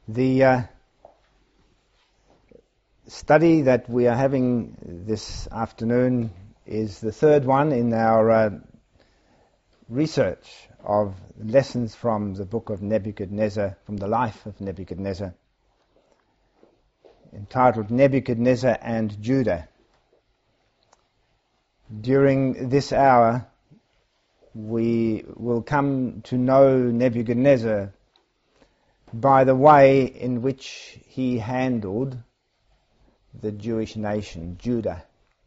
The study that we are having this afternoon is the third one in our research of lessons from the book of Nebuchadnezzar, from the life of Nebuchadnezzar, entitled Nebuchadnezzar and Judah. During this hour, we will come to know Nebuchadnezzar by the way in which he handled the Jewish nation, Judah.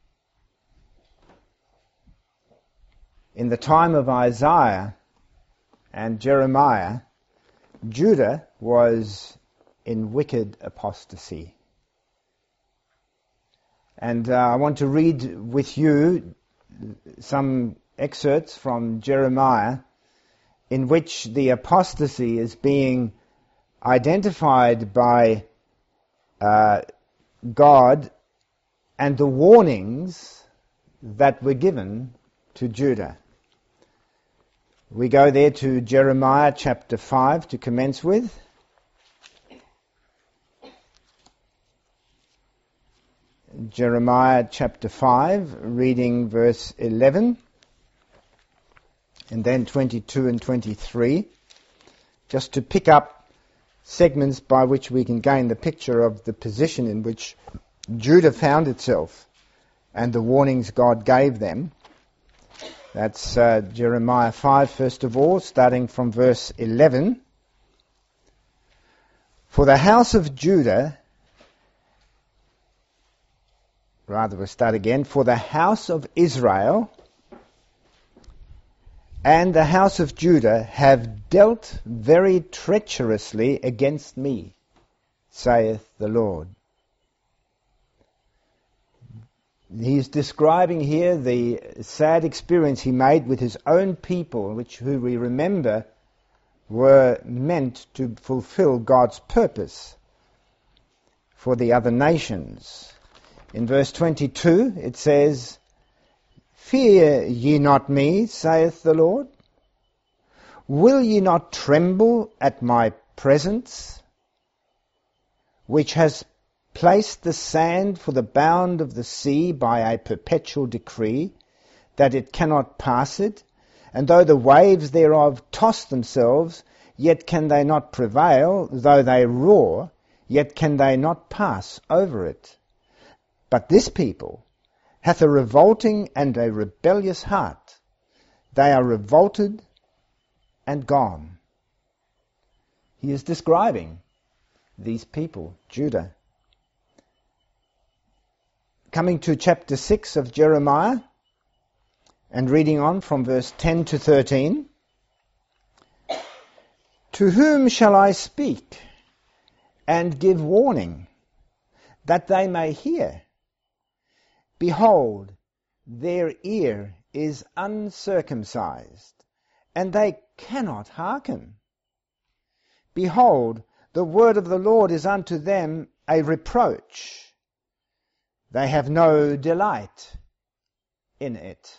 In the time of Isaiah and Jeremiah, Judah was in wicked apostasy. And I want to read with you some excerpts from Jeremiah in which the apostasy is being identified by God and the warnings that were given to Judah. We go there to Jeremiah chapter 5 to commence with. Jeremiah chapter 5, reading verse 11, and then 22 and 23, just to pick up segments by which we can gain the picture of the position in which Judah found itself and the warnings God gave them. That's Jeremiah 5, first of all, starting from verse 11. For the house of Judah, we'll start again. For the house of Israel and the house of Judah have dealt very treacherously against me, saith the Lord. He's describing here the sad experience he made with his own people, who we remember were meant to fulfill God's purpose for the other nations. In verse 22 it says, Fear ye not me, saith the Lord? Will ye not tremble at my presence, which has placed the sand for the bound of the sea by a perpetual decree, that it cannot pass it? And though the waves thereof toss themselves, yet can they not prevail. Though they roar, yet can they not pass over it. But this people hath a revolting and a rebellious heart. They are revolted and gone. He is describing these people, Judah. Coming to chapter 6 of Jeremiah, and reading on from verse 10 to 13. To whom shall I speak and give warning, that they may hear? Behold, their ear is uncircumcised, and they cannot hearken. Behold, the word of the Lord is unto them a reproach. They have no delight in it.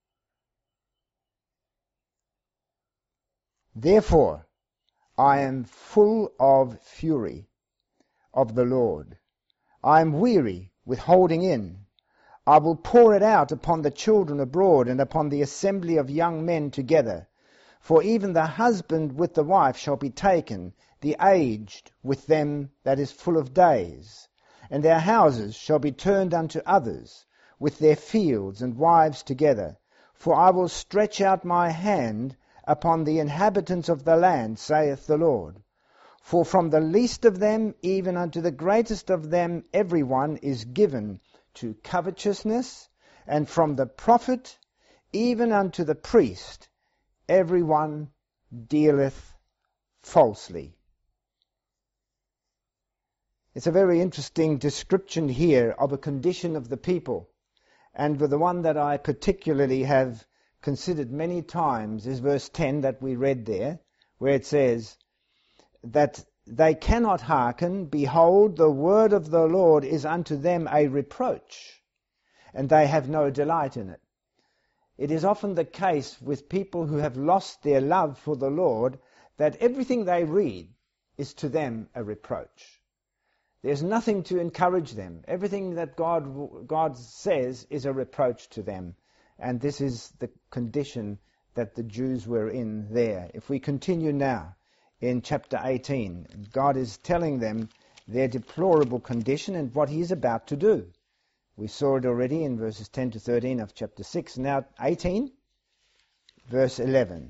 Therefore, I am full of fury of the Lord. I am weary with holding in. I will pour it out upon the children abroad, and upon the assembly of young men together. For even the husband with the wife shall be taken, the aged with them that is full of days. And their houses shall be turned unto others, with their fields and wives together. For I will stretch out my hand upon the inhabitants of the land, saith the Lord. For from the least of them even unto the greatest of them every one is given to covetousness, and from the prophet even unto the priest every one dealeth falsely. It's a very interesting description here of a condition of the people, and the one that I particularly have considered many times is verse 10 that we read there, where it says that they cannot hearken. Behold, the word of the Lord is unto them a reproach, and they have no delight in it. It is often the case with people who have lost their love for the Lord that everything they read is to them a reproach. There's nothing to encourage them. Everything that God says is a reproach to them. And this is the condition that the Jews were in there. If we continue now in chapter 18, God is telling them their deplorable condition and what he is about to do. We saw it already in verses 10 to 13 of chapter 6. Now 18, verse 11.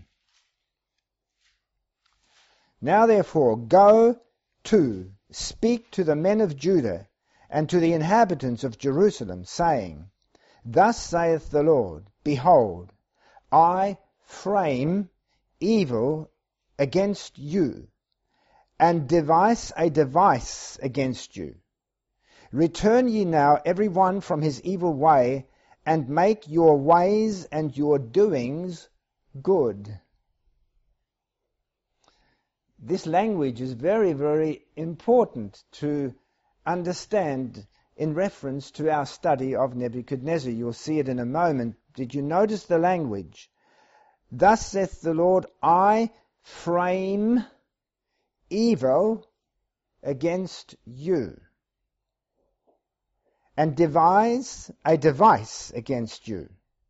Now therefore, go to, speak to the men of Judah and to the inhabitants of Jerusalem, saying, Thus saith the Lord, Behold, I frame evil against you, and devise a device against you. Return ye now every one from his evil way, and make your ways and your doings good. This language is very, very important to understand in reference to our study of Nebuchadnezzar. You'll see it in a moment. Did you notice the language? Thus saith the Lord, I frame evil against you, and devise a device against you.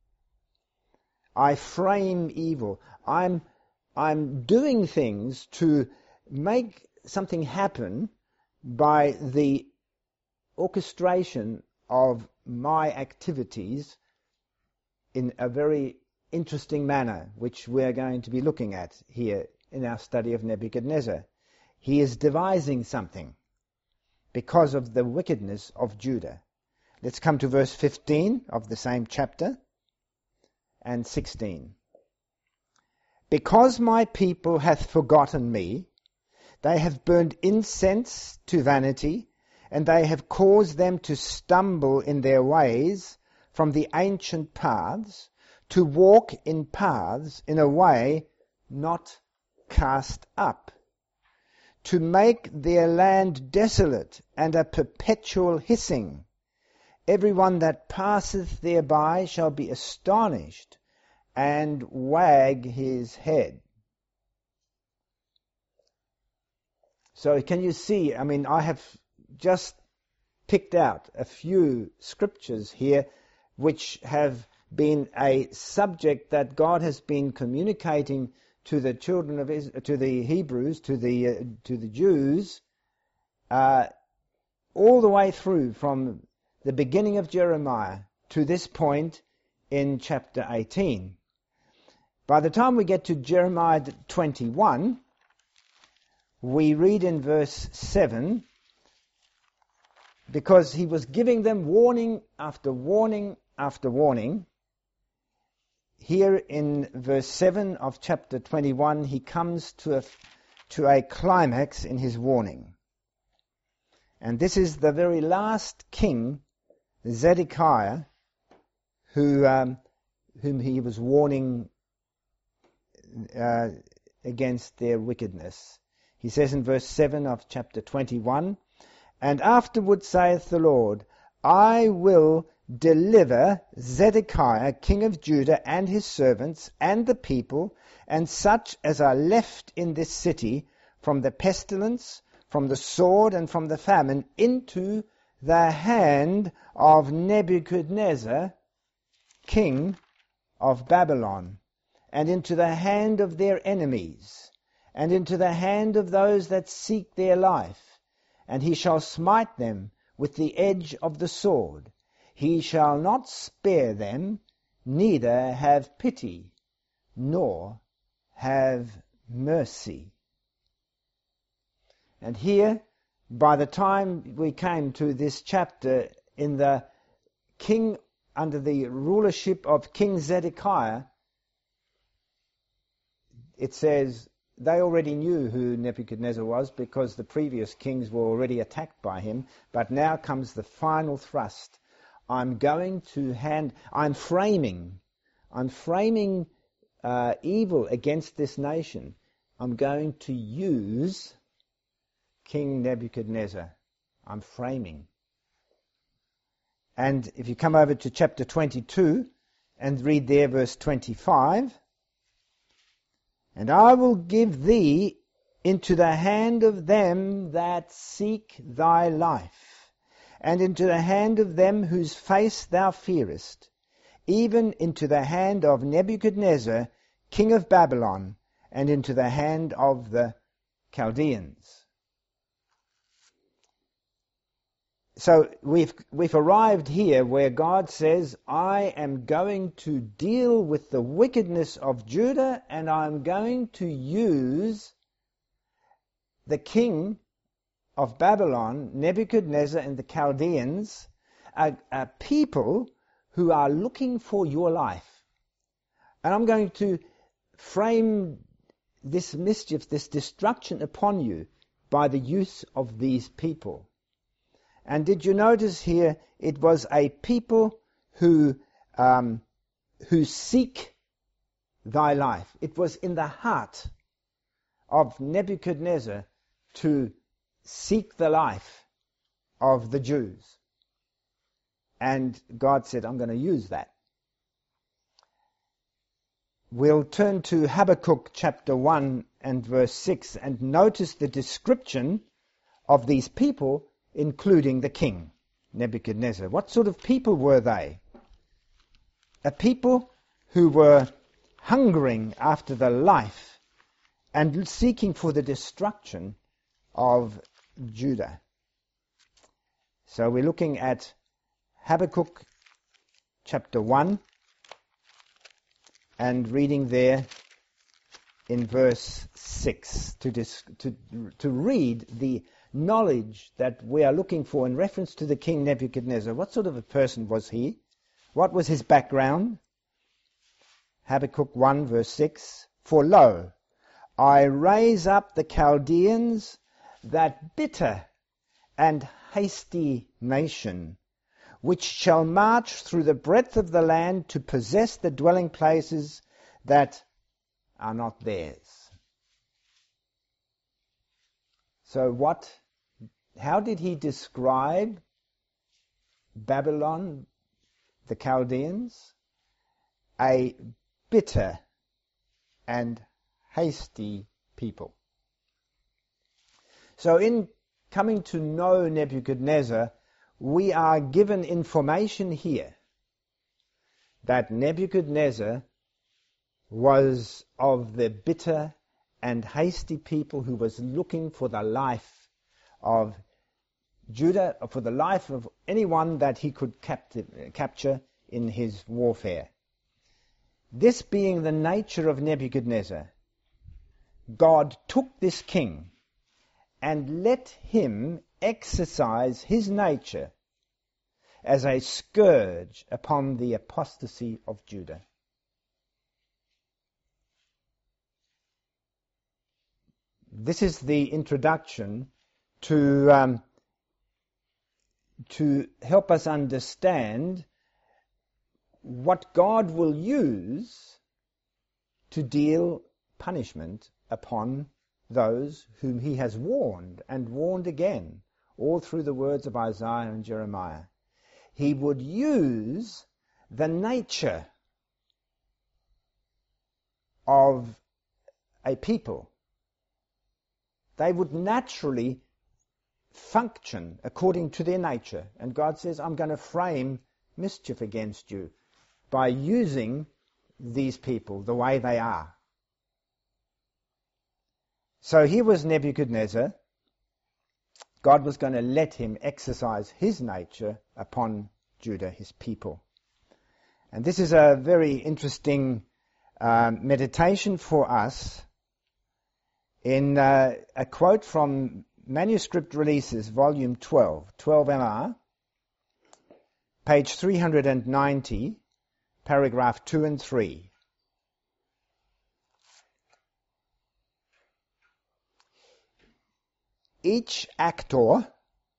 I frame evil. I'm doing things to make something happen by the orchestration of my activities in a very interesting manner, which we're going to be looking at here in our study of Nebuchadnezzar. He is devising something because of the wickedness of Judah. Let's come to verse 15 of the same chapter and 16. Because my people hath forgotten me, they have burned incense to vanity, and they have caused them to stumble in their ways from the ancient paths, to walk in paths in a way not cast up, to make their land desolate and a perpetual hissing. Every one that passeth thereby shall be astonished and wag his head. So can you see, I have just picked out a few scriptures here which have been a subject that God has been communicating to the children of Israel, to the Hebrews, to the Jews, all the way through from the beginning of Jeremiah to this point in chapter 18. By the time we get to Jeremiah 21, we read in verse 7, because he was giving them warning after warning after warning. Here in verse 7 of chapter 21, he comes to a climax in his warning. And this is the very last king, Zedekiah, whom he was warning against their wickedness. He says in verse 7 of chapter 21, And afterward saith the Lord, I will deliver Zedekiah king of Judah and his servants and the people and such as are left in this city from the pestilence, from the sword, and from the famine into the hand of Nebuchadnezzar, king of Babylon, and into the hand of their enemies, and into the hand of those that seek their life. And he shall smite them with the edge of the sword. He shall not spare them, neither have pity, nor have mercy. And here, by the time we came to this chapter, in the king, under the rulership of King Zedekiah, it says they already knew who Nebuchadnezzar was because the previous kings were already attacked by him. But now comes the final thrust. I'm framing evil against this nation. I'm going to use King Nebuchadnezzar. I'm framing. And if you come over to chapter 22 and read there verse 25, And I will give thee into the hand of them that seek thy life, and into the hand of them whose face thou fearest, even into the hand of Nebuchadnezzar, king of Babylon, and into the hand of the Chaldeans. So we've arrived here where God says, I am going to deal with the wickedness of Judah, and I'm going to use the king of Babylon, Nebuchadnezzar, and the Chaldeans, a people who are looking for your life. And I'm going to frame this mischief, this destruction upon you by the use of these people. And did you notice here, it was a people who seek thy life. It was in the heart of Nebuchadnezzar to seek the life of the Jews. And God said, I'm going to use that. We'll turn to Habakkuk chapter 1 and verse 6 and notice the description of these people, including the king, Nebuchadnezzar. What sort of people were they? A people who were hungering after the life and seeking for the destruction of Judah. So we're looking at Habakkuk chapter 1 and reading there in verse 6 to read the knowledge that we are looking for in reference to the king Nebuchadnezzar. What sort of a person was he? What was his background? Habakkuk 1 verse 6, For lo, I raise up the Chaldeans, that bitter and hasty nation, which shall march through the breadth of the land to possess the dwelling places that are not theirs. So how did he describe Babylon, the Chaldeans? A bitter and hasty people. So in coming to know Nebuchadnezzar, we are given information here that Nebuchadnezzar was of the bitter and hasty people who was looking for the life of Judah, for the life of anyone that he could capture in his warfare. This being the nature of Nebuchadnezzar, God took this king and let him exercise his nature as a scourge upon the apostasy of Judah. This is the introduction to help us understand what God will use to deal punishment upon those whom he has warned and warned again, all through the words of Isaiah and Jeremiah. He would use the nature of a people. They would naturally function according to their nature. And God says, I'm going to frame mischief against you by using these people the way they are. So here was Nebuchadnezzar. God was going to let him exercise his nature upon Judah, his people. And this is a very interesting meditation for us in a quote from Manuscript Releases, Volume 12 MR, page 390, paragraph 2 and 3. Each actor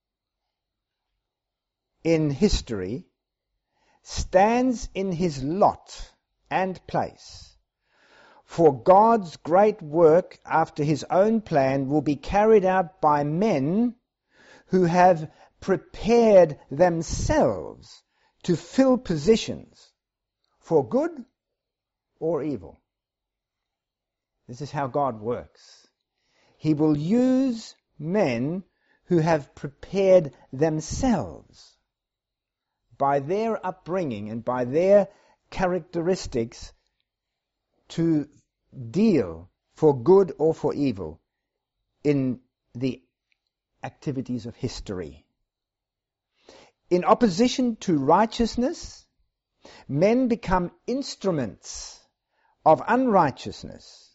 in history stands in his lot and place, for God's great work after his own plan will be carried out by men who have prepared themselves to fill positions for good or evil. This is how God works. He will use men who have prepared themselves by their upbringing and by their characteristics to deal for good or for evil in the activities of history. In opposition to righteousness, men become instruments of unrighteousness,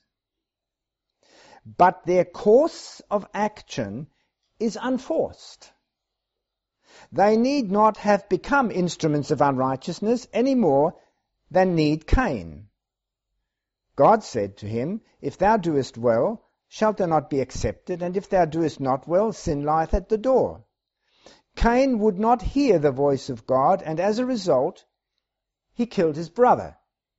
but their course of action is unforced. They need not have become instruments of unrighteousness any more than need Cain. God said to him, "If thou doest well, shalt thou not be accepted, and if thou doest not well, sin lieth at the door." Cain would not hear the voice of God, and as a result, he killed his brother.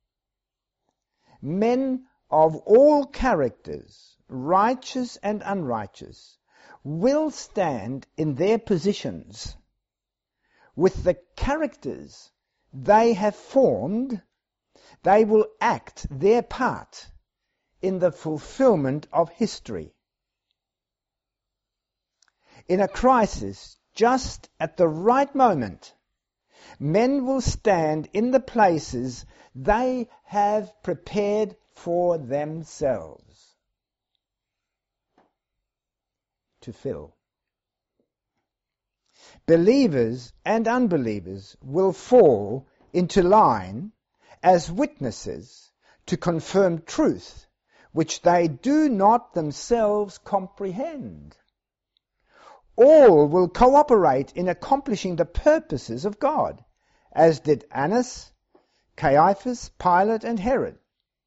Men of all characters, righteous and unrighteous, will stand in their positions with the characters they have formed. They will act their part in the fulfillment of history. In a crisis, just at the right moment, men will stand in the places they have prepared for themselves to fill. Believers and unbelievers will fall into line as witnesses to confirm truth which they do not themselves comprehend. All will cooperate in accomplishing the purposes of God, as did Annas, Caiaphas, Pilate, and Herod.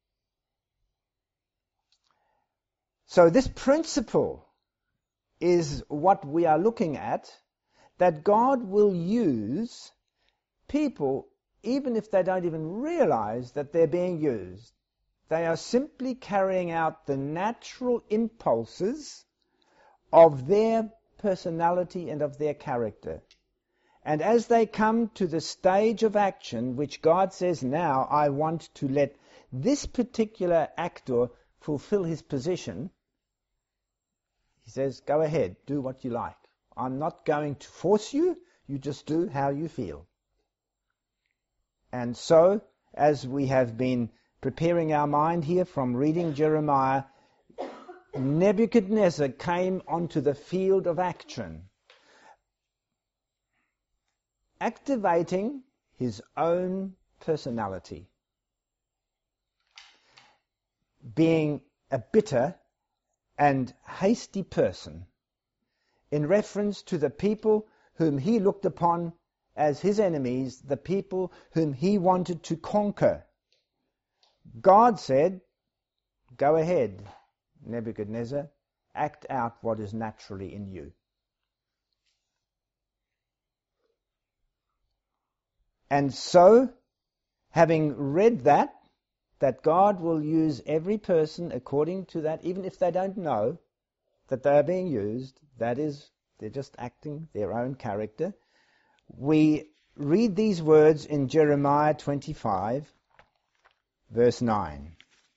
So this principle is what we are looking at, that God will use people even if they don't even realize that they're being used. They are simply carrying out the natural impulses of their personality and of their character. And as they come to the stage of action, which God says, now I want to let this particular actor fulfill his position, he says, go ahead, do what you like. I'm not going to force you, you just do how you feel. And so, as we have been preparing our mind here from reading Jeremiah, Nebuchadnezzar came onto the field of action, activating his own personality, being a bitter and hasty person in reference to the people whom he looked upon as his enemies, the people whom he wanted to conquer. God said, go ahead, Nebuchadnezzar, act out what is naturally in you. And so, having read that God will use every person according to that, even if they don't know that they are being used, that is, they're just acting their own character. We read these words in Jeremiah 25, verse 9.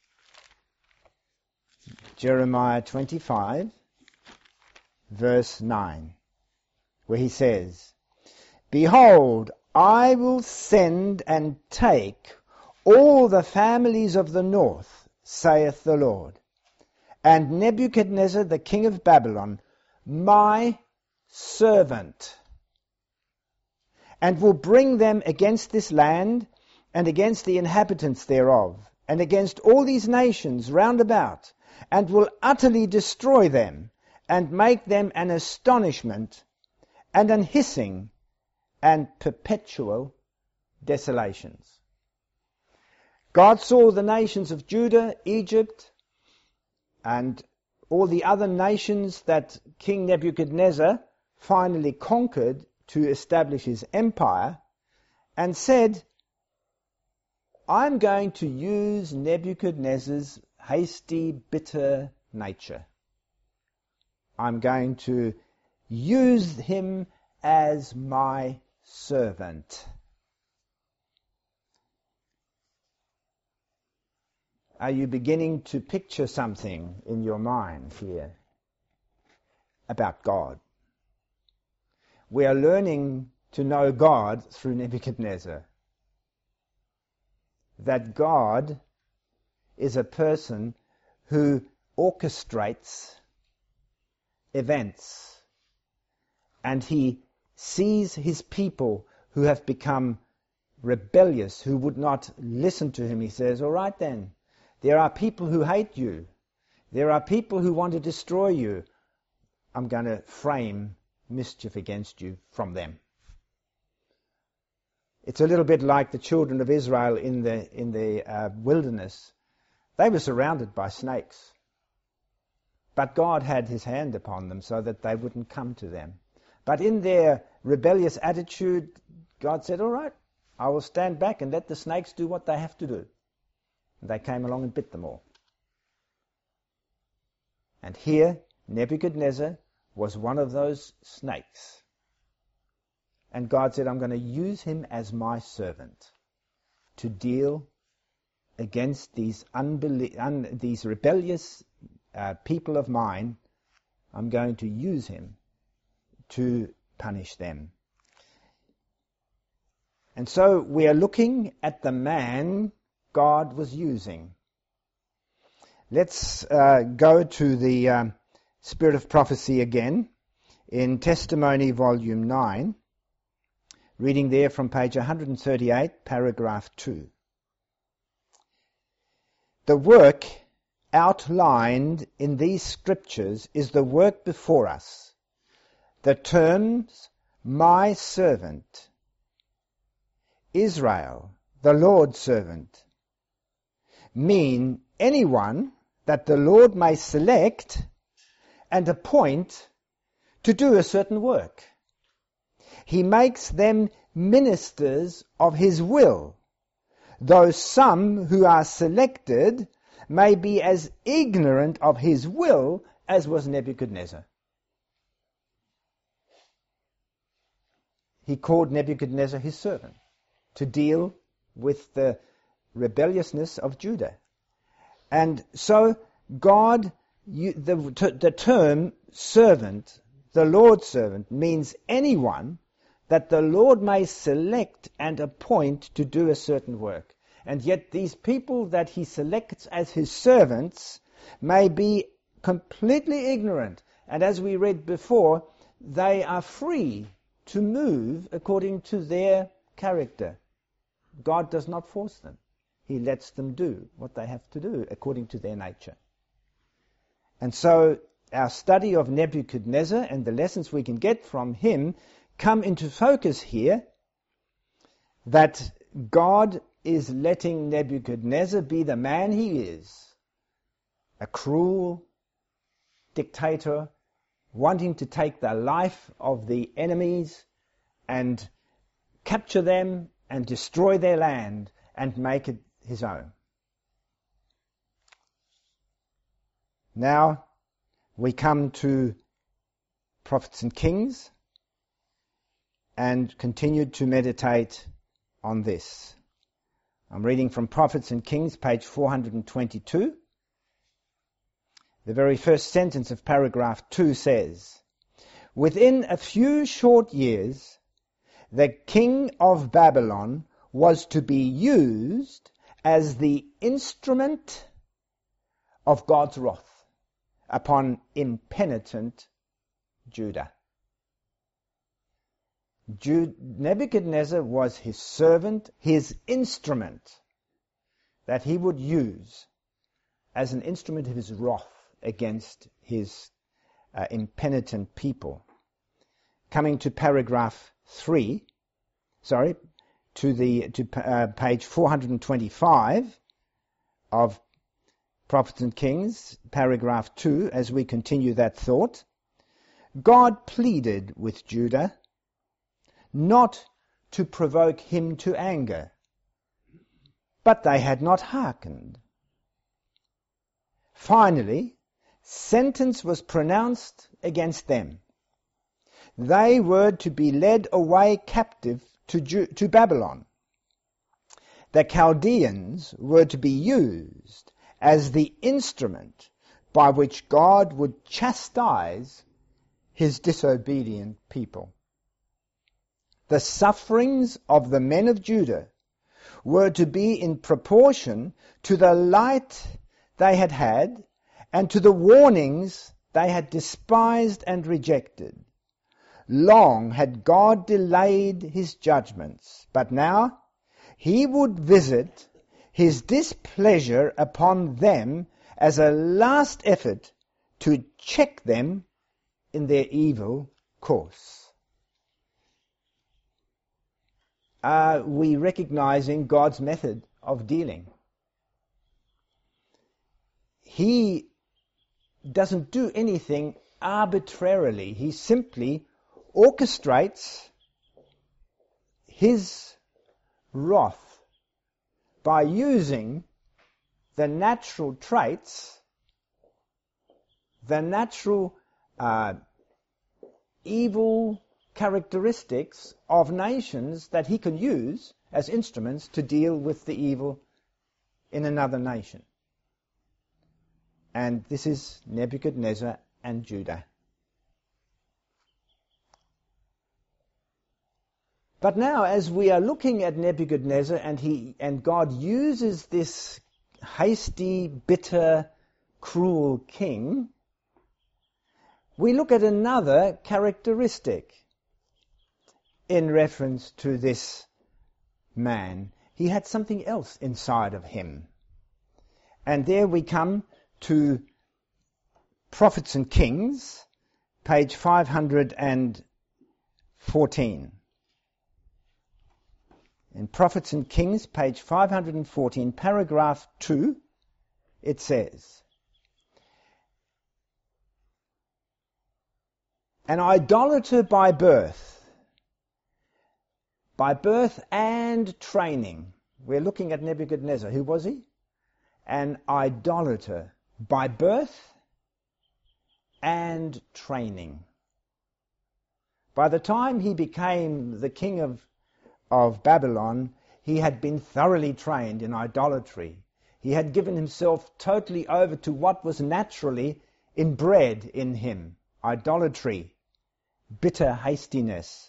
Jeremiah 25, verse 9, where he says, "Behold, I will send and take all the families of the north, saith the Lord, and Nebuchadnezzar the king of Babylon, my servant, and will bring them against this land, and against the inhabitants thereof, and against all these nations round about, and will utterly destroy them, and make them an astonishment, and an hissing, and perpetual desolations." God saw the nations of Judah, Egypt, and all the other nations that King Nebuchadnezzar finally conquered to establish his empire, and said, I'm going to use Nebuchadnezzar's hasty, bitter nature. I'm going to use him as my servant. Are you beginning to picture something in your mind here? about God. We are learning to know God through Nebuchadnezzar. That God is a person who orchestrates events, and he sees his people who have become rebellious, who would not listen to him. He says, all right then, there are people who hate you. There are people who want to destroy you. I'm going to frame mischief against you from them. It's a little bit like the children of Israel in the wilderness. They were surrounded by snakes. But God had his hand upon them so that they wouldn't come to them. But in their rebellious attitude, God said, all right, I will stand back and let the snakes do what they have to do. And they came along and bit them all. And here, Nebuchadnezzar was one of those snakes. And God said, I'm going to use him as my servant to deal against these rebellious people of mine. I'm going to use him to punish them. And so we are looking at the man God was using. Let's go to the Spirit of Prophecy again in Testimony Volume 9, reading there from page 138, paragraph 2. The work outlined in these scriptures is the work before us. The terms, my servant, Israel, the Lord's servant, mean anyone that the Lord may select and appoint to do a certain work. He makes them ministers of his will, though some who are selected may be as ignorant of his will as was Nebuchadnezzar. He called Nebuchadnezzar his servant to deal with the rebelliousness of Judah. And so God, the term servant, the Lord's servant, means anyone that the Lord may select and appoint to do a certain work. And yet these people that he selects as his servants may be completely ignorant. And as we read before, they are free to move according to their character. God does not force them. He lets them do what they have to do according to their nature. And so our study of Nebuchadnezzar and the lessons we can get from him come into focus here, that God is letting Nebuchadnezzar be the man he is, a cruel dictator wanting to take the life of the enemies and capture them and destroy their land and make it his own. Now we come to Prophets and Kings and continue to meditate on this. I'm reading from Prophets and Kings, page 422. The very first sentence of paragraph 2 says, within a few short years, the king of Babylon was to be used as the instrument of God's wrath upon impenitent Judah. Nebuchadnezzar was his servant, his instrument that he would use as an instrument of his wrath against his impenitent people. Coming to paragraph 3, to page 425 of Prophets and Kings, paragraph 2, as we continue that thought. God pleaded with Judah not to provoke him to anger, but they had not hearkened. Finally, sentence was pronounced against them. They were to be led away captive to Babylon. The Chaldeans were to be used as the instrument by which God would chastise his disobedient people. The sufferings of the men of Judah were to be in proportion to the light they had had and to the warnings they had despised and rejected. Long had God delayed his judgments, but now he would visit his displeasure upon them as a last effort to check them in their evil course. Are we recognizing God's method of dealing? He doesn't do anything arbitrarily. He simply orchestrates his wrath by using the natural traits, the natural evil characteristics of nations that he can use as instruments to deal with the evil in another nation. And this is Nebuchadnezzar and Judah. But now, as we are looking at Nebuchadnezzar and God uses this hasty, bitter, cruel king, we look at another characteristic in reference to this man. He had something else inside of him. And there we come to Prophets and Kings, page 514. In Prophets and Kings, page 514, paragraph 2, it says, an idolater by birth and training. We're looking at Nebuchadnezzar. Who was he? An idolater by birth and training. By the time he became the king of Babylon, he had been thoroughly trained in idolatry. He had given himself totally over to what was naturally inbred in him: idolatry, bitter hastiness.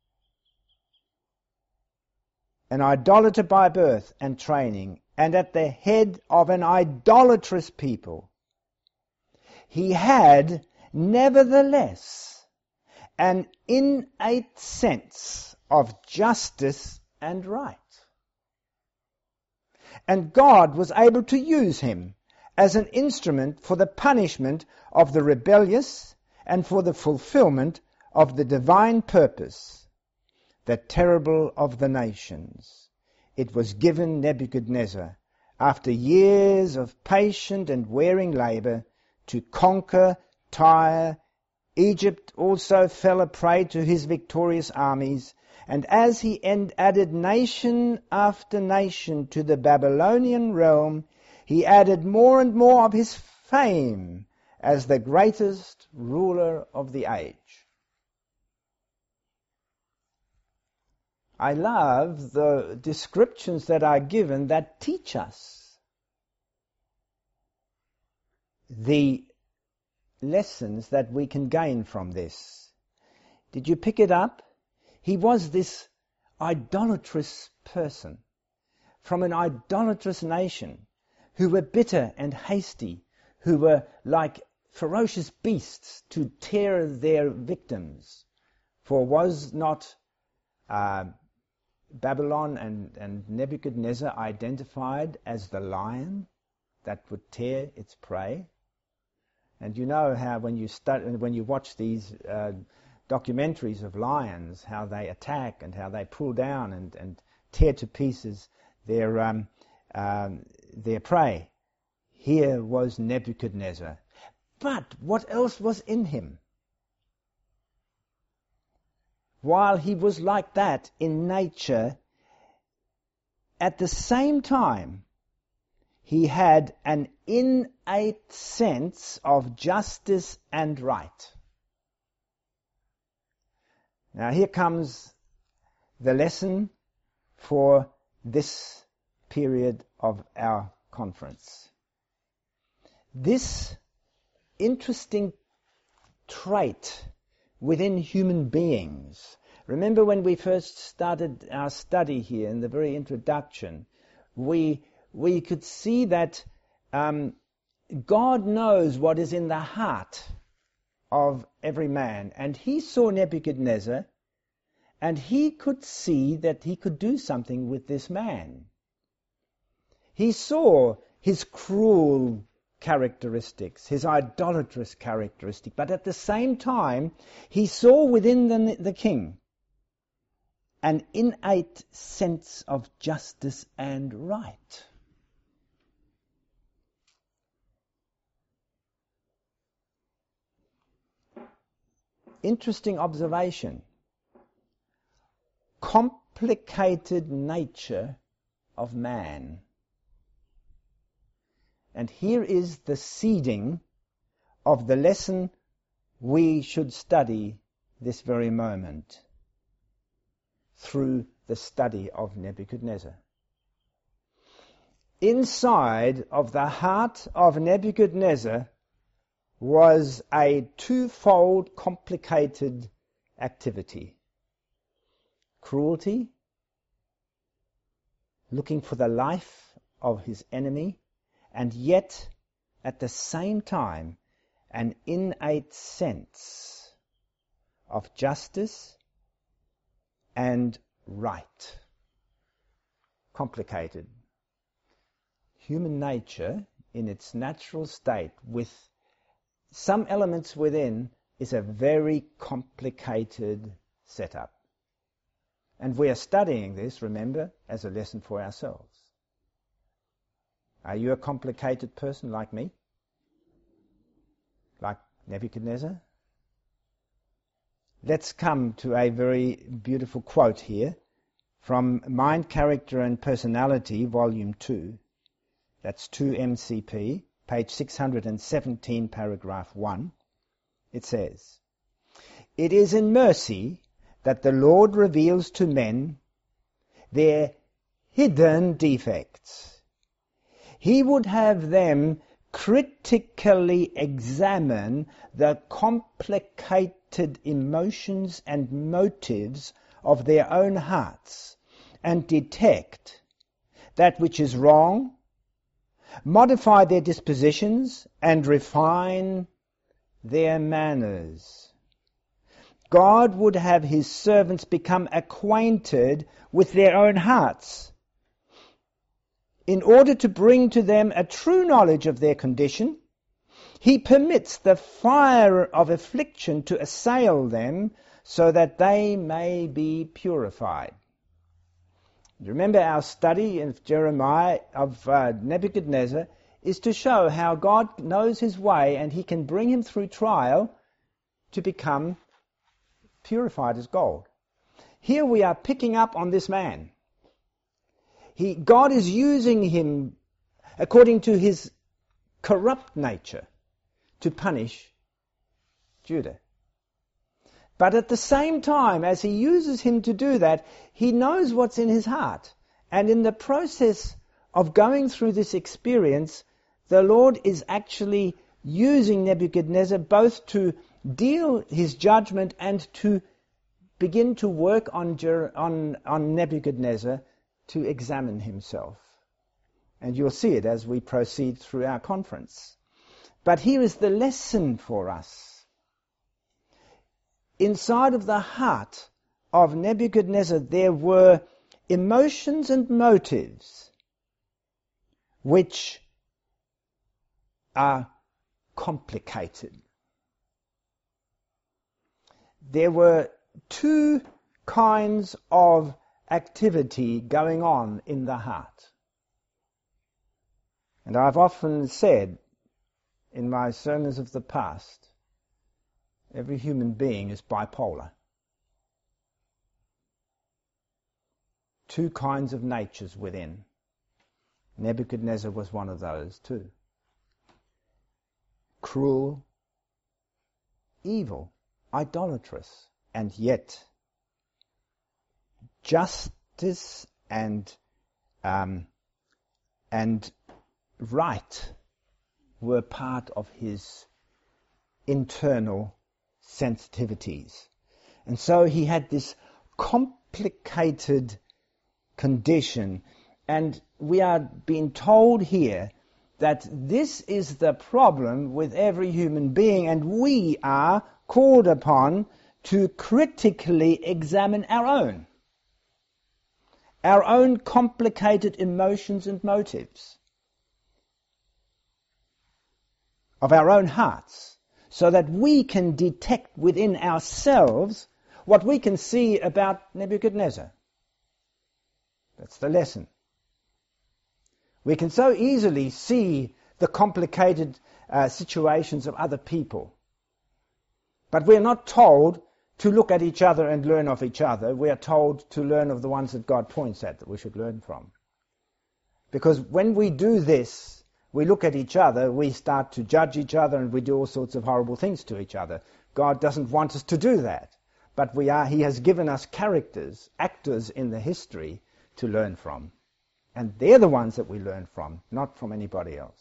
An idolater by birth and training, and at the head of an idolatrous people. He had, nevertheless, an innate sense of justice and right. And God was able to use him as an instrument for the punishment of the rebellious and for the fulfillment of the divine purpose, the terrible of the nations. It was given Nebuchadnezzar, after years of patient and wearing labor, to conquer Tyre. Egypt also fell a prey to his victorious armies, and as he added nation after nation to the Babylonian realm, he added more and more of his fame as the greatest ruler of the age. I love the descriptions that are given that teach us the lessons that we can gain from this. Did you pick it up? He was this idolatrous person from an idolatrous nation who were bitter and hasty, who were like ferocious beasts to tear their victims. For was not Babylon and Nebuchadnezzar identified as the lion that would tear its prey? And you know how when you watch these documentaries of lions, how they attack and how they pull down and tear to pieces their prey. Here was Nebuchadnezzar. But what else was in him? While he was like that in nature, at the same time, he had an innate sense of justice and right. Now here comes the lesson for this period of our conference. This interesting trait within human beings. Remember when we first started our study here in the very introduction, we could see that God knows what is in the heart of every man. And he saw Nebuchadnezzar, and he could see that he could do something with this man. He saw his cruel characteristics, his idolatrous characteristic, but at the same time, he saw within the king an innate sense of justice and right. Interesting observation. Complicated nature of man. And here is the seeding of the lesson we should study this very moment through the study of Nebuchadnezzar. Inside of the heart of Nebuchadnezzar was a twofold complicated activity. Cruelty, looking for the life of his enemy, and yet, at the same time, an innate sense of justice and right. Complicated. Human nature, in its natural state, with some elements within, is a very complicated setup. And we are studying this, remember, as a lesson for ourselves. Are you a complicated person like me? Like Nebuchadnezzar? Let's come to a very beautiful quote here from Mind, Character and Personality, Volume 2. That's 2 MCP, page 617, paragraph 1. It says, "It is in mercy that the Lord reveals to men their hidden defects. He would have them critically examine the complicated emotions and motives of their own hearts and detect that which is wrong, modify their dispositions, and refine their manners. God would have his servants become acquainted with their own hearts, in order to bring to them a true knowledge of their condition. He permits the fire of affliction to assail them so that they may be purified." Remember, our study of Jeremiah, of Nebuchadnezzar, is to show how God knows his way and he can bring him through trial to become purified as gold. Here we are picking up on this man. God is using him according to his corrupt nature to punish Judah. But at the same time, as he uses him to do that, he knows what's in his heart. And in the process of going through this experience, the Lord is actually using Nebuchadnezzar both to deal his judgment and to begin to work on Nebuchadnezzar to examine himself. And you'll see it as we proceed through our conference. But here is the lesson for us. Inside of the heart of Nebuchadnezzar there were emotions and motives which are complicated. There were two kinds of activity going on in the heart. And I've often said in my sermons of the past, every human being is bipolar. Two kinds of natures within. Nebuchadnezzar was one of those too. Cruel, evil, idolatrous, and yet justice and right were part of his internal sensitivities. And so he had this complicated condition. And we are being told here that this is the problem with every human being, and we are called upon to critically examine our own complicated emotions and motives of our own hearts, so that we can detect within ourselves what we can see about Nebuchadnezzar. That's the lesson. We can so easily see the complicated situations of other people, but we're not told to look at each other and learn of each other. We are told to learn of the ones that God points at that we should learn from. Because when we do this, we look at each other, we start to judge each other, and we do all sorts of horrible things to each other. God doesn't want us to do that. But He has given us characters, actors in the history to learn from. And they're the ones that we learn from, not from anybody else.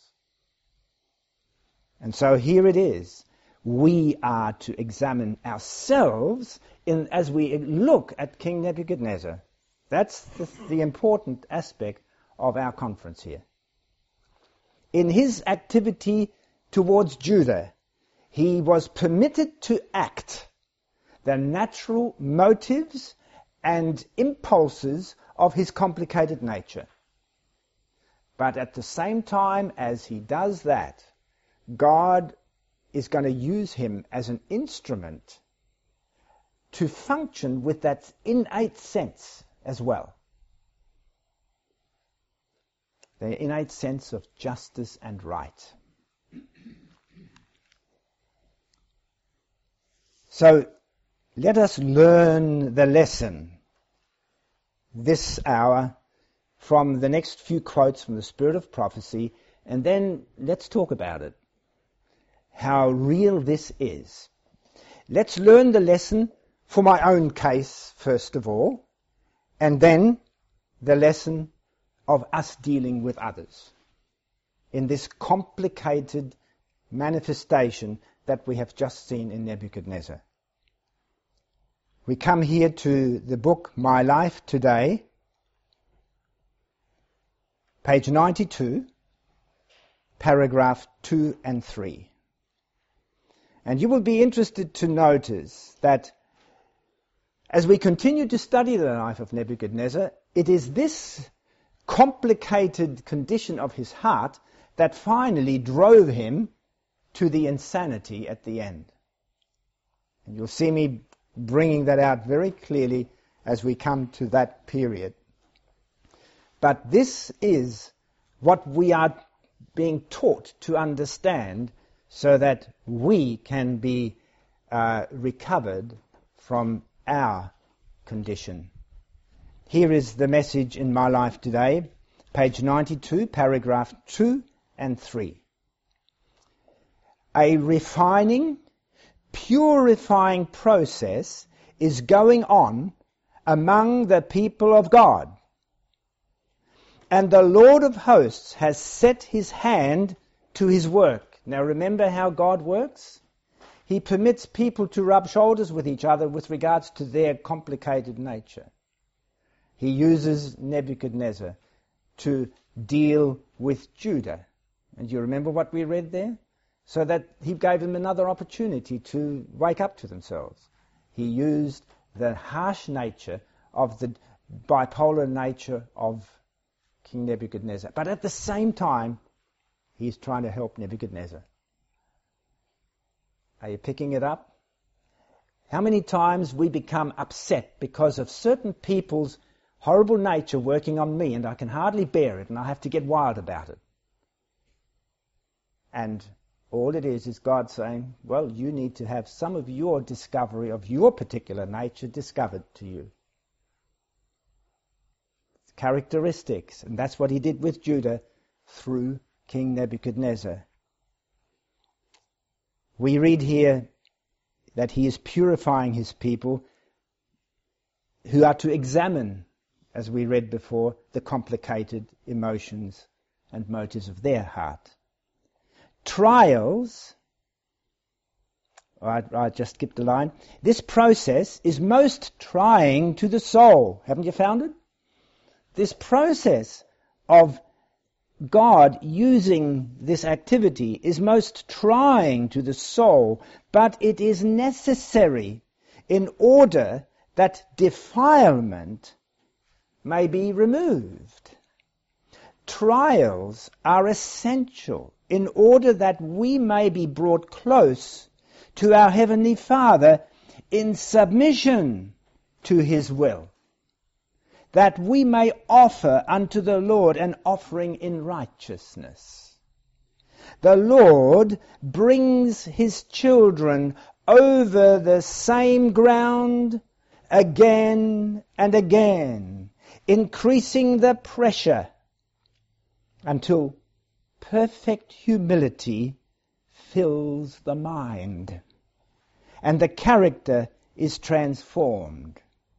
And so here it is. We are to examine ourselves as we look at King Nebuchadnezzar. That's the important aspect of our conference here. In his activity towards Judah, he was permitted to act the natural motives and impulses of his complicated nature. But at the same time as he does that, God is going to use him as an instrument to function with that innate sense as well. The innate sense of justice and right. So let us learn the lesson this hour from the next few quotes from the Spirit of Prophecy, and then let's talk about it. How real this is. Let's learn the lesson for my own case, first of all, and then the lesson of us dealing with others in this complicated manifestation that we have just seen in Nebuchadnezzar. We come here to the book My Life Today, page 92, paragraph 2 and 3. And you will be interested to notice that as we continue to study the life of Nebuchadnezzar, it is this complicated condition of his heart that finally drove him to the insanity at the end. And you'll see me bringing that out very clearly as we come to that period. But this is what we are being taught to understand so that we can be recovered from our condition. Here is the message in My Life Today, page 92, paragraph 2 and 3. A refining, purifying process is going on among the people of God. And the Lord of hosts has set his hand to his work. Now remember how God works? He permits people to rub shoulders with each other with regards to their complicated nature. He uses Nebuchadnezzar to deal with Judah. And you remember what we read there? So that he gave them another opportunity to wake up to themselves. He used the harsh nature of the bipolar nature of King Nebuchadnezzar. But at the same time, he's trying to help Nebuchadnezzar. Are you picking it up? How many times we become upset because of certain people's horrible nature working on me, and I can hardly bear it, and I have to get wild about it. And all it is God saying, well, you need to have some of your discovery of your particular nature discovered to you. Characteristics, and that's what he did with Judah through King Nebuchadnezzar. We read here that he is purifying his people who are to examine, as we read before, the complicated emotions and motives of their heart. Trials I just skipped a line. This process is most trying to the soul. Haven't you found it? This process of God using this activity is most trying to the soul, but it is necessary in order that defilement may be removed. Trials are essential in order that we may be brought close to our Heavenly Father in submission to His will, that we may offer unto the Lord an offering in righteousness. The Lord brings His children over the same ground again and again, increasing the pressure until perfect humility fills the mind and the character is transformed.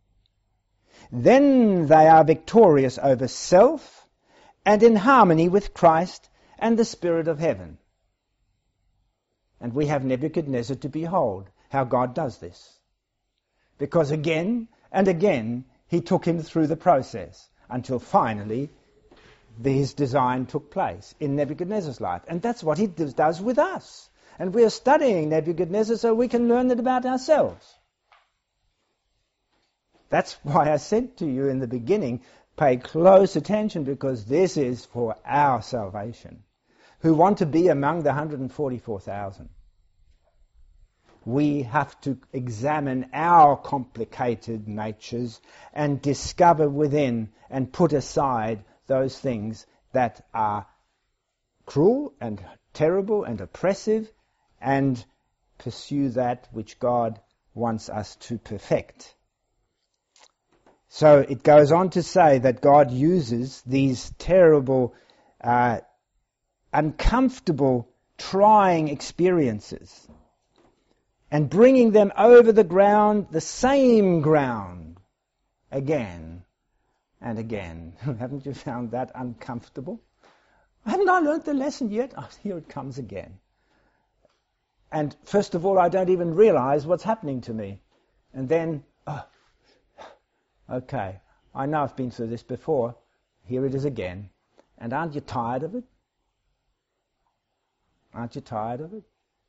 Then they are victorious over self and in harmony with Christ and the Spirit of heaven. And we have Nebuchadnezzar to behold how God does this. Because again and again he took him through the process until finally his design took place in Nebuchadnezzar's life. And that's what he does with us. And we are studying Nebuchadnezzar so we can learn it about ourselves. That's why I said to you in the beginning, pay close attention, because this is for our salvation. Who want to be among the 144,000. We have to examine our complicated natures and discover within and put aside those things that are cruel and terrible and oppressive, and pursue that which God wants us to perfect. So it goes on to say that God uses these terrible, uncomfortable, trying experiences and bringing them over the ground, the same ground, again and again. Haven't you found that uncomfortable? Haven't I learnt the lesson yet? Oh, here it comes again. And first of all, I don't even realize what's happening to me. And then, okay, I know I've been through this before. Here it is again. And aren't you tired of it? Aren't you tired of it?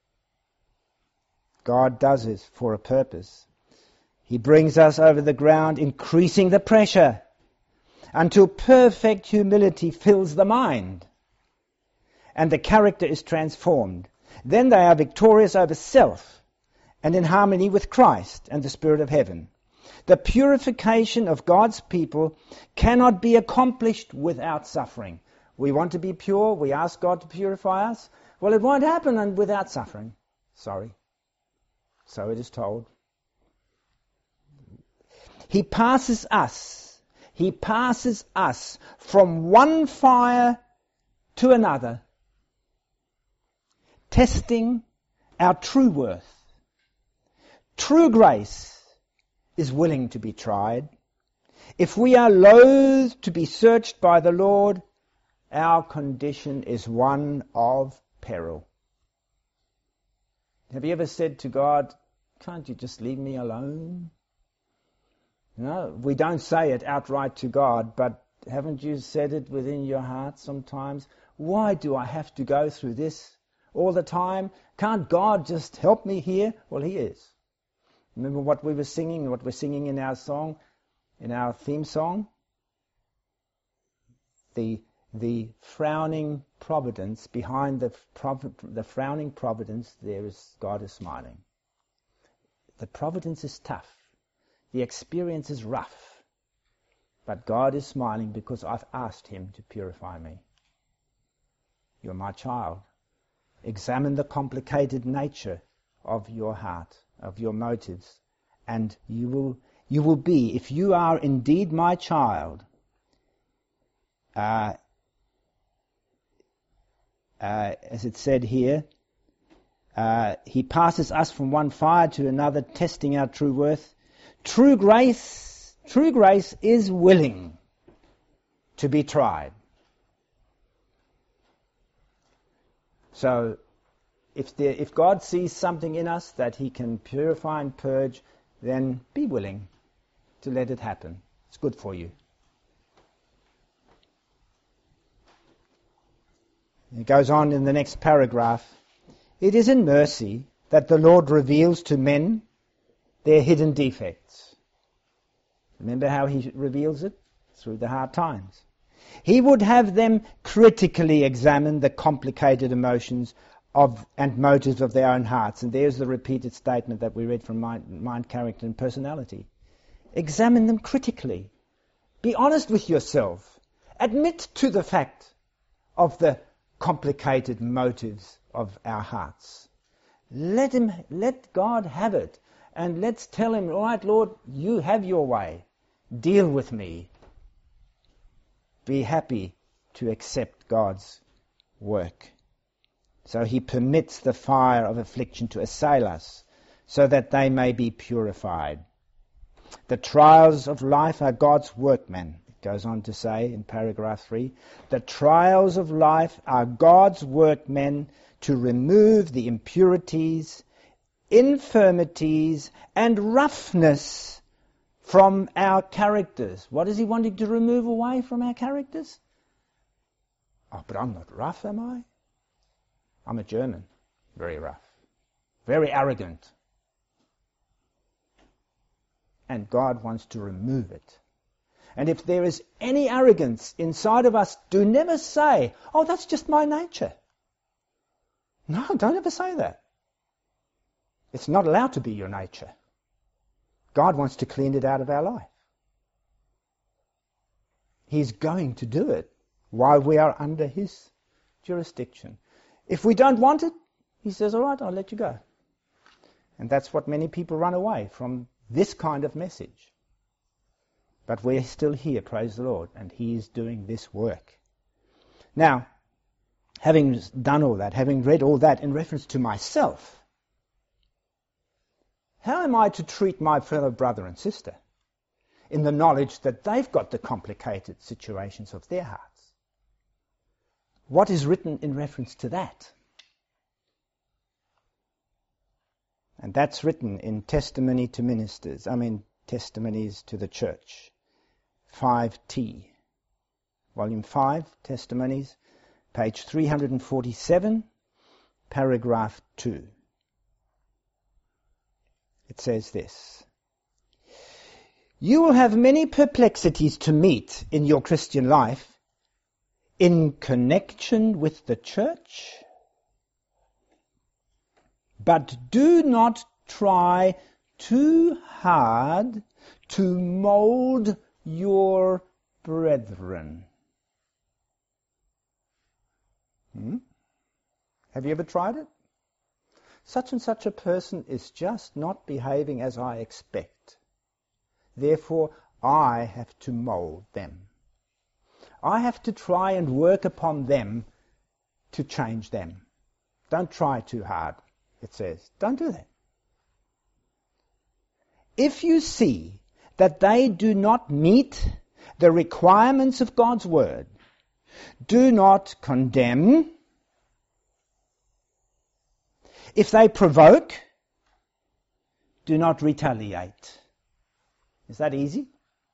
God does this for a purpose. He brings us over the ground, increasing the pressure until perfect humility fills the mind and the character is transformed. Then they are victorious over self and in harmony with Christ and the Spirit of heaven. The purification of God's people cannot be accomplished without suffering. We want to be pure, we ask God to purify us. Well, it won't happen without suffering. Sorry. So it is told. He passes us from one fire to another, testing our true worth. True grace is willing to be tried. If we are loath to be searched by the Lord, our condition is one of peril. Have you ever said to God, can't you just leave me alone? No, we don't say it outright to God, but haven't you said it within your heart sometimes? Why do I have to go through this all the time? Can't God just help me here? Well, He is. Remember what we were singing, what we're singing in our song, in our theme song? The frowning providence, behind the frowning providence, there is God is smiling. The providence is tough. The experience is rough. But God is smiling because I've asked Him to purify me. You're my child. Examine the complicated nature of your heart, of your motives, and you will be, if you are indeed my child, as it said here, He passes us from one fire to another, testing our true worth. True grace is willing to be tried. So If God sees something in us that he can purify and purge, then be willing to let it happen. It's good for you. It goes on in the next paragraph. It is in mercy that the Lord reveals to men their hidden defects. Remember how he reveals it? Through the hard times. He would have them critically examine the complicated emotions and motives of their own hearts. And there's the repeated statement that we read from mind, character, and personality. Examine them critically. Be honest with yourself. Admit to the fact of the complicated motives of our hearts. Let God have it. And let's tell him, all right, Lord, you have your way. Deal with me. Be happy to accept God's work. So he permits the fire of affliction to assail us, so that they may be purified. The trials of life are God's workmen. It goes on to say in paragraph 3, the trials of life are God's workmen to remove the impurities, infirmities, and roughness from our characters. What is he wanting to remove away from our characters? Oh, but I'm not rough, am I? I'm a German. Very rough. Very arrogant. And God wants to remove it. And if there is any arrogance inside of us, do never say, oh, that's just my nature. No, don't ever say that. It's not allowed to be your nature. God wants to clean it out of our life. He's going to do it while we are under his jurisdiction. If we don't want it, he says, all right, I'll let you go. And that's what many people run away from, this kind of message. But we're still here, praise the Lord, and he is doing this work. Now, having done all that, having read all that in reference to myself, how am I to treat my fellow brother and sister in the knowledge that they've got the complicated situations of their hearts? What is written in reference to that? And that's written in Testimony to Ministers, Testimonies to the Church, 5T, Volume 5, Testimonies, page 347, paragraph 2. It says this: you will have many perplexities to meet in your Christian life in connection with the church, but do not try too hard to mold your brethren. Have you ever tried it? Such and such a person is just not behaving as I expect. Therefore, I have to mold them. I have to try and work upon them to change them. Don't try too hard, it says. Don't do that. If you see that they do not meet the requirements of God's word, do not condemn. If they provoke, do not retaliate. Is that easy?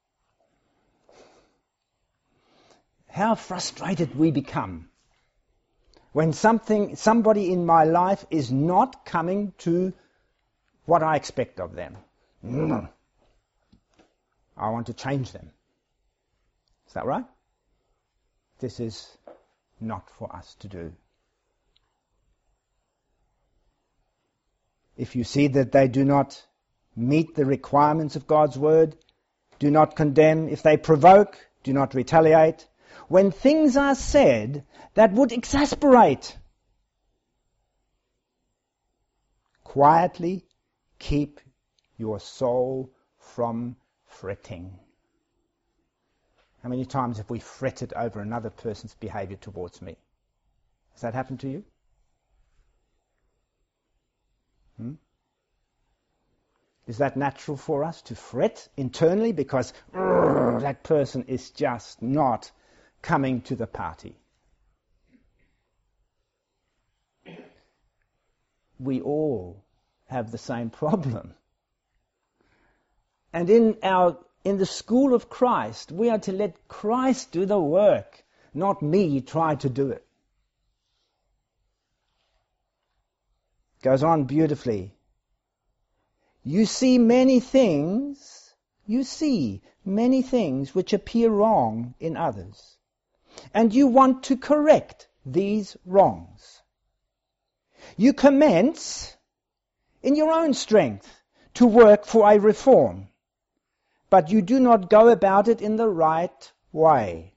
How frustrated we become when somebody in my life is not coming to what I expect of them. I want to change them. Is that right? This is not for us to do. If you see that they do not meet the requirements of God's word, do not condemn. If they provoke, do not retaliate. When things are said that would exasperate, quietly keep your soul from fretting. How many times have we fretted over another person's behavior towards me? Has that happened to you? Is that natural for us to fret internally because that person is just not coming to the party? we all have the same problem. And in the school of Christ, we are to let Christ do the work, not me try to do it. Goes on beautifully. You see many things which appear wrong in others, and you want to correct these wrongs. You commence in your own strength to work for a reform, but you do not go about it in the right way.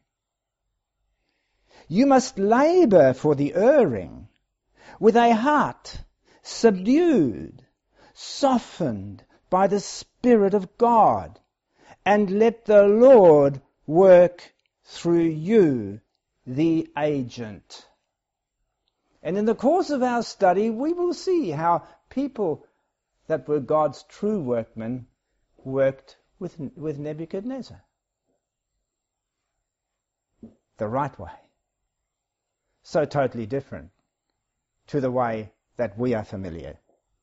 You must labor for the erring with a heart subdued, softened by the Spirit of God, and let the Lord work through you, the agent. And in the course of our study, we will see how people that were God's true workmen worked with Nebuchadnezzar. The right way. So totally different to the way that we are familiar.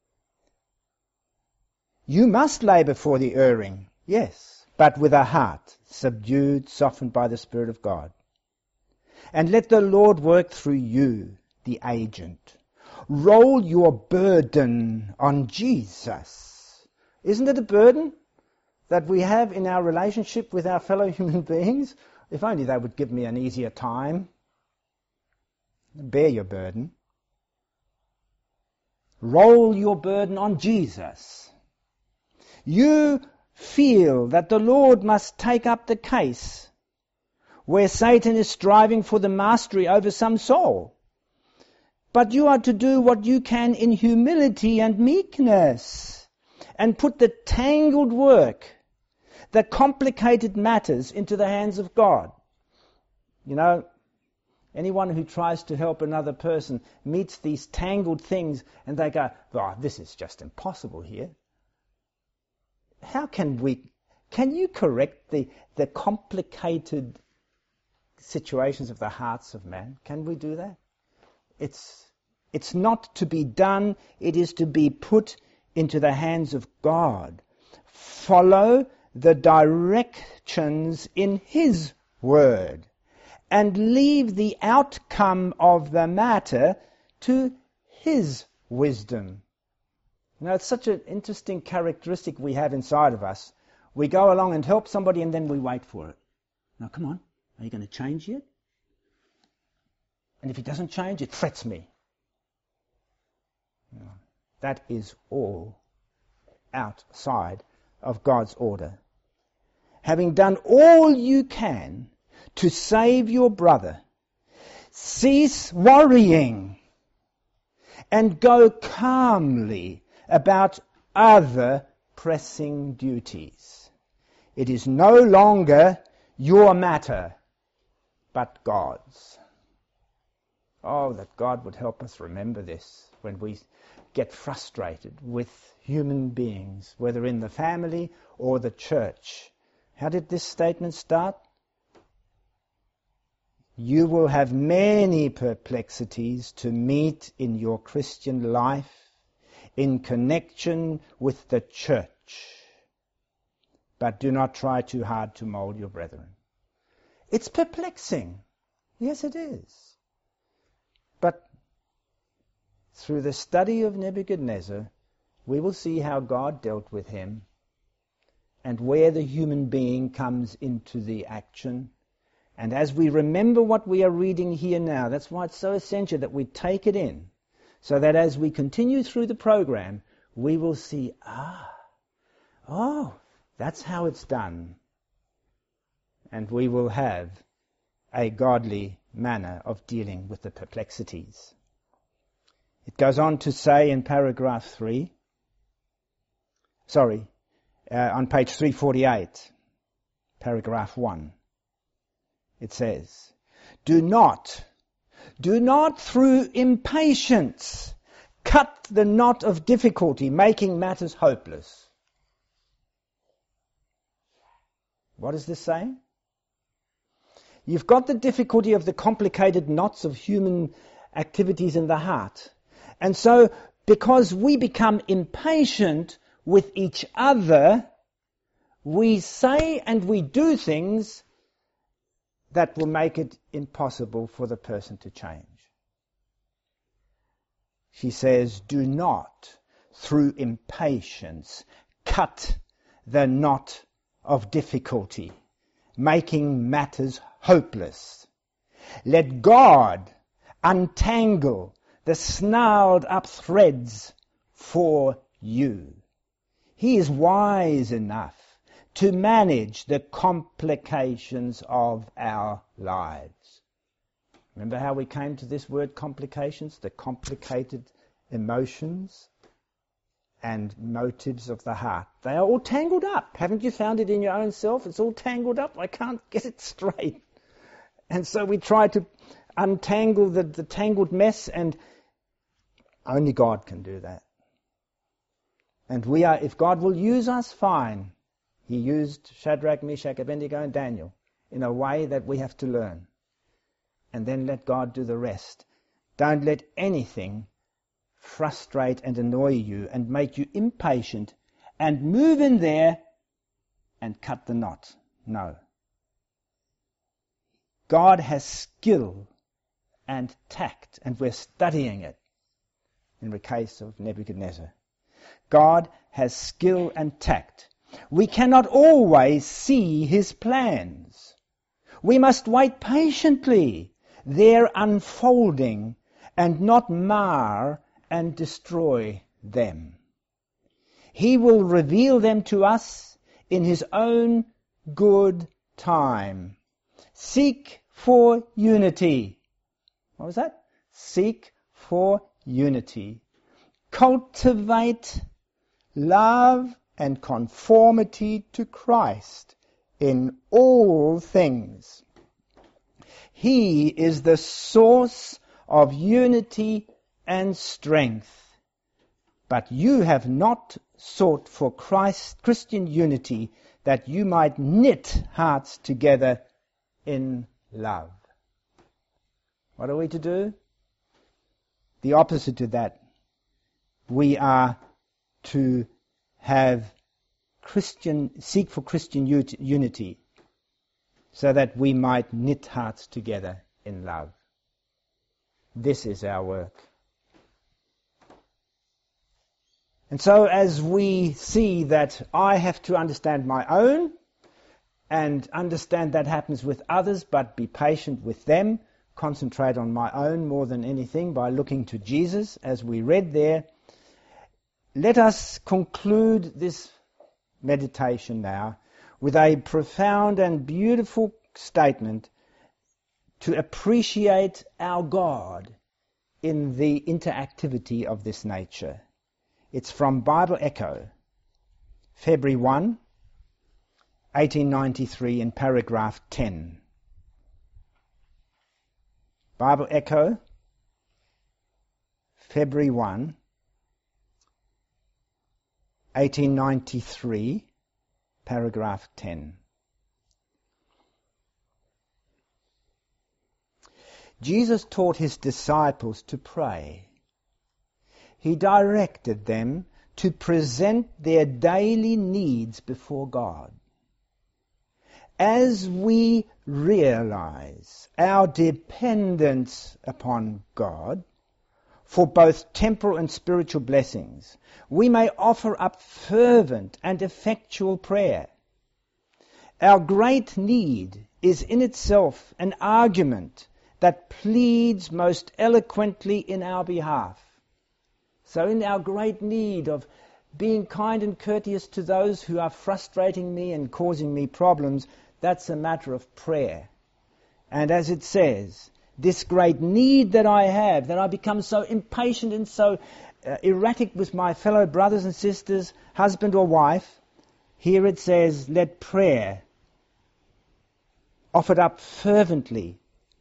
You must labor for the erring, yes, but with a heart subdued, softened by the Spirit of God. And let the Lord work through you, the agent. Roll your burden on Jesus. Isn't it a burden that we have in our relationship with our fellow human beings? If only they would give me an easier time. Bear your burden. Roll your burden on Jesus. You feel that the Lord must take up the case where Satan is striving for the mastery over some soul. But you are to do what you can in humility and meekness, and put the tangled work, the complicated matters into the hands of God. You know, anyone who tries to help another person meets these tangled things and they go, "Oh, this is just impossible here." How can you correct the complicated situations of the hearts of man? Can we do that? It's not to be done, it is to be put into the hands of God. Follow the directions in His Word and leave the outcome of the matter to His wisdom. You know, it's such an interesting characteristic we have inside of us. We go along and help somebody and then we wait for it. Now, come on, are you going to change yet? And if he doesn't change, it frets me. No, that is all outside of God's order. Having done all you can to save your brother, cease worrying and go calmly about other pressing duties. It is no longer your matter, but God's. Oh, that God would help us remember this when we get frustrated with human beings, whether in the family or the church. How did this statement start? You will have many perplexities to meet in your Christian life in connection with the church. But do not try too hard to mold your brethren. It's perplexing. Yes, it is. But through the study of Nebuchadnezzar, we will see how God dealt with him and where the human being comes into the action. And as we remember what we are reading here now, that's why it's so essential that we take it in, so that as we continue through the program, we will see, that's how it's done. And we will have a godly manner of dealing with the perplexities. It goes on to say in paragraph 3, on page 348, paragraph 1, it says, Do not through impatience cut the knot of difficulty, making matters hopeless. What is this saying? You've got the difficulty of the complicated knots of human activities in the heart. And so because we become impatient with each other, we say and we do things that will make it impossible for the person to change. She says, do not, through impatience, cut the knot of difficulty, making matters hopeless. Let God untangle the snarled up threads for you. He is wise enough to manage the complications of our lives. Remember how we came to this word complications? The complicated emotions and motives of the heart. They are all tangled up. Haven't you found it in your own self? It's all tangled up. I can't get it straight. And so we try to untangle the tangled mess, and only God can do that. And if God will use us, fine. He used Shadrach, Meshach, Abednego, and Daniel in a way that we have to learn. And then let God do the rest. Don't let anything frustrate and annoy you and make you impatient and move in there and cut the knot. No. God has skill and tact, and we're studying it in the case of Nebuchadnezzar. God has skill and tact. We cannot always see his plans. We must wait patiently their unfolding and not mar and destroy them. He will reveal them to us in his own good time. Seek for unity. What was that? Seek for unity. Cultivate love and conformity to Christ in all things. He is the source of unity and strength. But you have not sought for Christian unity that you might knit hearts together in love. What are we to do? The opposite to that. We are to seek for Christian unity so that we might knit hearts together in love. This is our work. And so as we see that I have to understand my own and understand that happens with others, but be patient with them, concentrate on my own more than anything by looking to Jesus, as we read there, let us conclude this meditation now with a profound and beautiful statement to appreciate our God in the interactivity of this nature. It's from Bible Echo, February 1, 1893, in paragraph 10. Bible Echo, February 1, 1893, paragraph 10. Jesus taught his disciples to pray. He directed them to present their daily needs before God. As we realize our dependence upon God for both temporal and spiritual blessings, we may offer up fervent and effectual prayer. Our great need is in itself an argument that pleads most eloquently in our behalf. So in our great need of being kind and courteous to those who are frustrating me and causing me problems, that's a matter of prayer. And as it says, this great need that I have, that I become so impatient and so erratic with my fellow brothers and sisters, husband or wife, here it says, let prayer offered up fervently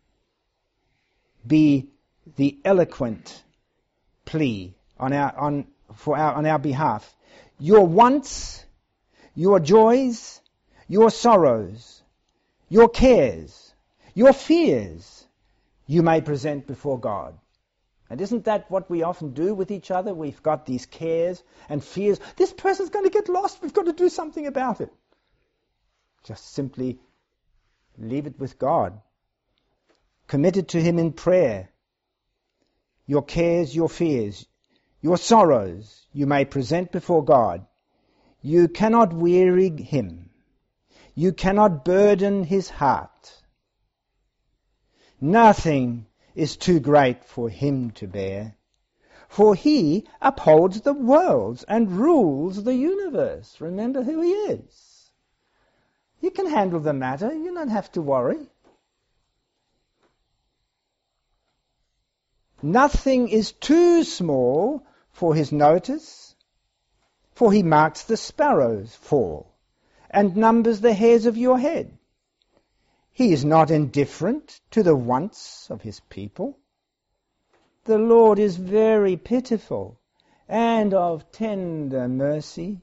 be the eloquent plea on our behalf. Your wants, your joys, your sorrows, your cares, your fears, you may present before God. And isn't that what we often do with each other? We've got these cares and fears. This person's going to get lost. We've got to do something about it. Just simply leave it with God. Commit it to Him in prayer. Your cares, your fears, your sorrows you may present before God. You cannot weary Him. You cannot burden His heart. Nothing is too great for Him to bear, for He upholds the worlds and rules the universe. Remember who He is. You can handle the matter. You don't have to worry. Nothing is too small for His notice, for He marks the sparrows' fall and numbers the hairs of your head. He is not indifferent to the wants of His people. The Lord is very pitiful and of tender mercy.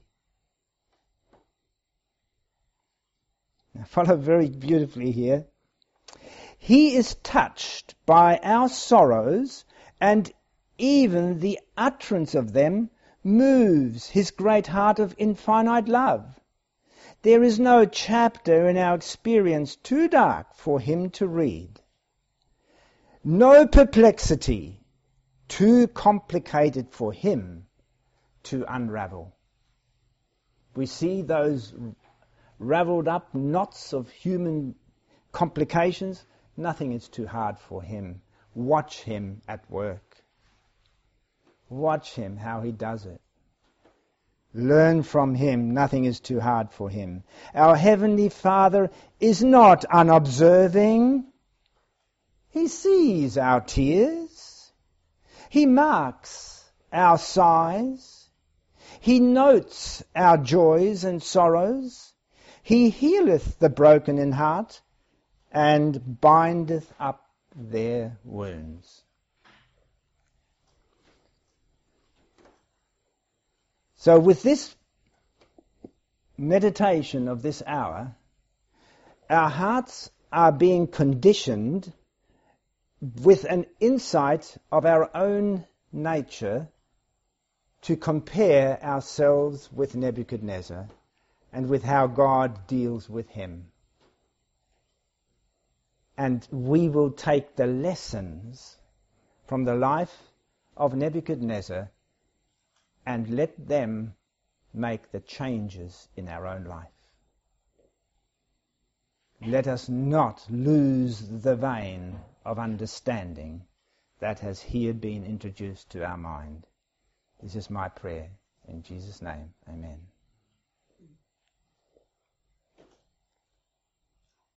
Now follow very beautifully here. He is touched by our sorrows, and even the utterance of them moves His great heart of infinite love. There is no chapter in our experience too dark for Him to read. No perplexity too complicated for Him to unravel. We see those raveled up knots of human complications. Nothing is too hard for Him. Watch Him at work. Watch Him how He does it. Learn from Him. Nothing is too hard for Him. Our Heavenly Father is not unobserving. He sees our tears. He marks our sighs. He notes our joys and sorrows. He healeth the broken in heart and bindeth up their wounds. So with this meditation of this hour, our hearts are being conditioned with an insight of our own nature to compare ourselves with Nebuchadnezzar and with how God deals with him. And we will take the lessons from the life of Nebuchadnezzar and let them make the changes in our own life. Let us not lose the vein of understanding that has here been introduced to our mind. This is my prayer. In Jesus' name, amen.